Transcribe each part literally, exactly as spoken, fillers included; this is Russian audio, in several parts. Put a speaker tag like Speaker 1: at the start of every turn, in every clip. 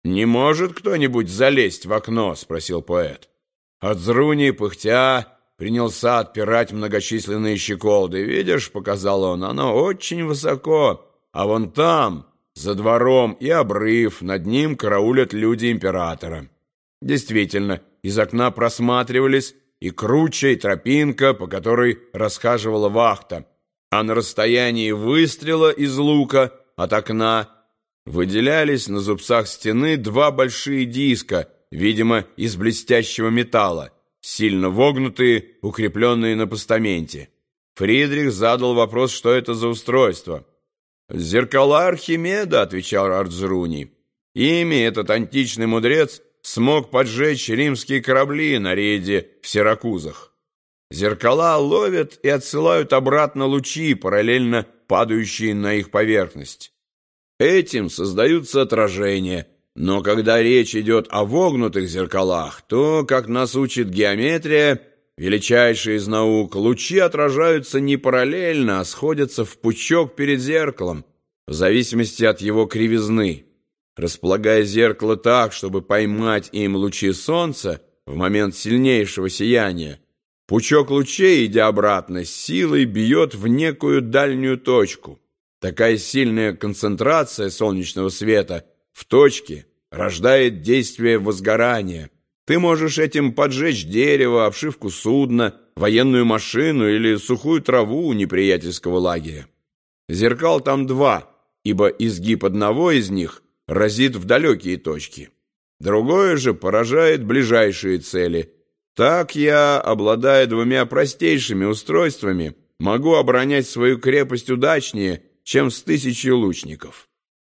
Speaker 1: «Не может кто-нибудь залезть в окно?» — спросил поэт. Арцруни, пыхтя, принялся отпирать многочисленные щеколды. «Видишь, — показал он, — оно очень высоко, а вон там, за двором, и обрыв, над ним караулят люди императора». Действительно, из окна просматривались и круча, и тропинка, по которой расхаживала вахта, а на расстоянии выстрела из лука от окна выделялись на зубцах стены два большие диска, видимо, из блестящего металла, сильно вогнутые, укрепленные на постаменте. Фридрих задал вопрос, что это за устройство. «Зеркала Архимеда», — отвечал Арцруни. «Ими этот античный мудрец смог поджечь римские корабли на рейде в Сиракузах. Зеркала ловят и отсылают обратно лучи, параллельно падающие на их поверхность. Этим создаются отражения, но когда речь идет о вогнутых зеркалах, то, как нас учит геометрия, величайшая из наук, лучи отражаются не параллельно, а сходятся в пучок перед зеркалом, в зависимости от его кривизны. Располагая зеркало так, чтобы поймать им лучи солнца в момент сильнейшего сияния, пучок лучей, идя обратно, с силой бьет в некую дальнюю точку. Такая сильная концентрация солнечного света в точке рождает действие возгорания. Ты можешь этим поджечь дерево, обшивку судна, военную машину или сухую траву неприятельского лагеря. Зеркал там два, ибо изгиб одного из них разит в далекие точки. Другое же поражает ближайшие цели. Так я, обладая двумя простейшими устройствами, могу оборонять свою крепость удачнее, чем с тысячей лучников».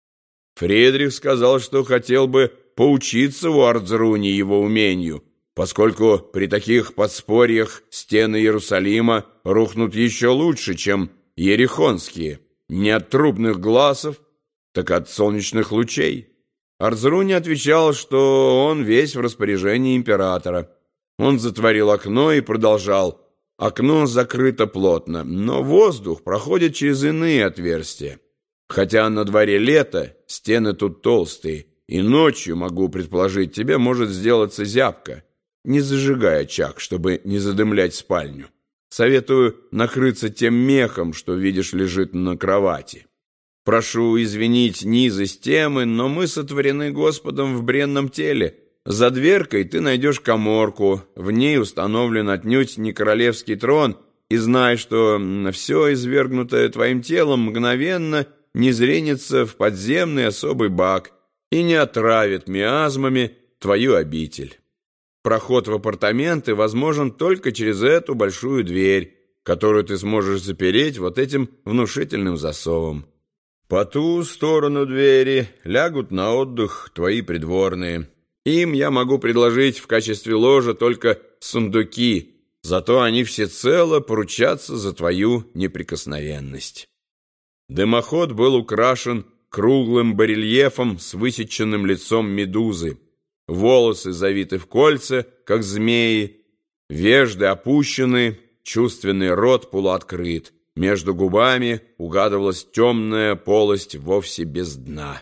Speaker 1: Фридрих сказал, что хотел бы поучиться у Арцруни его умению, поскольку при таких подспорьях стены Иерусалима рухнут еще лучше, чем ерихонские, не от трубных глазов, так от солнечных лучей. Арцруни отвечал, что он весь в распоряжении императора. Он затворил окно и продолжал: «Окно закрыто плотно, но воздух проходит через иные отверстия. Хотя на дворе лето, стены тут толстые, и ночью, могу предположить, тебе может сделаться зябко. Не зажигай очаг, чтобы не задымлять спальню. Советую накрыться тем мехом, что, видишь, лежит на кровати. Прошу извинить низость темы, но мы сотворены Господом в бренном теле. За дверкой ты найдешь каморку, в ней установлен отнюдь не королевский трон, и знай, что все извергнутое твоим телом мгновенно не зренится в подземный особый бак и не отравит миазмами твою обитель. Проход в апартаменты возможен только через эту большую дверь, которую ты сможешь запереть вот этим внушительным засовом. По ту сторону двери лягут на отдых твои придворные. Им я могу предложить в качестве ложа только сундуки, зато они всецело поручатся за твою неприкосновенность». Дымоход был украшен круглым барельефом с высеченным лицом медузы. Волосы завиты в кольца, как змеи, вежды опущены, чувственный рот полуоткрыт. Между губами угадывалась темная полость вовсе без дна.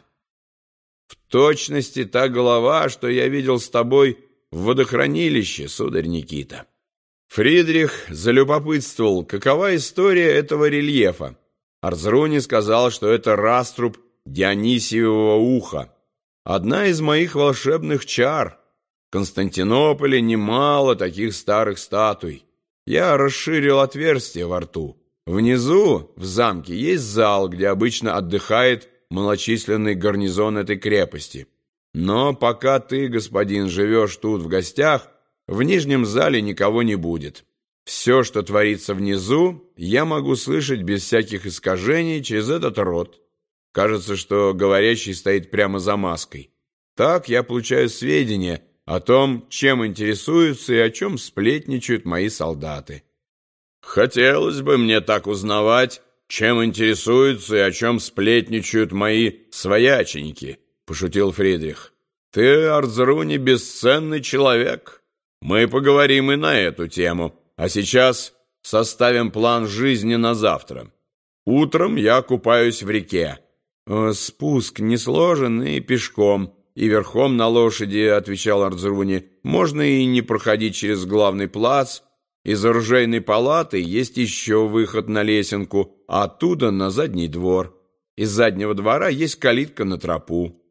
Speaker 1: «В точности та голова, что я видел с тобой в водохранилище, сударь Никита». Фридрих залюбопытствовал, какова история этого рельефа. Арцруни сказал, что это раструб Дионисиевого уха, одна из моих волшебных чар. В Константинополе немало таких старых статуй. Я расширил отверстие во рту. Внизу, в замке, есть зал, где обычно отдыхает малочисленный гарнизон этой крепости. Но пока ты, господин, живешь тут в гостях, в нижнем зале никого не будет. Все, что творится внизу, я могу слышать без всяких искажений через этот рот. Кажется, что говорящий стоит прямо за маской. Так я получаю сведения о том, чем интересуются и о чем сплетничают мои солдаты». «Хотелось бы мне так узнавать, чем интересуются и о чем сплетничают мои свояченьки», — пошутил Фридрих. «Ты, Арцруни, бесценный человек. Мы поговорим и на эту тему, а сейчас составим план жизни на завтра. Утром я купаюсь в реке. Спуск несложен и пешком. и верхом на лошади, — отвечал Ардзруни. Можно и не проходить через главный плац. Из оружейной палаты есть еще выход на лесенку, а оттуда на задний двор. Из заднего двора есть калитка на тропу.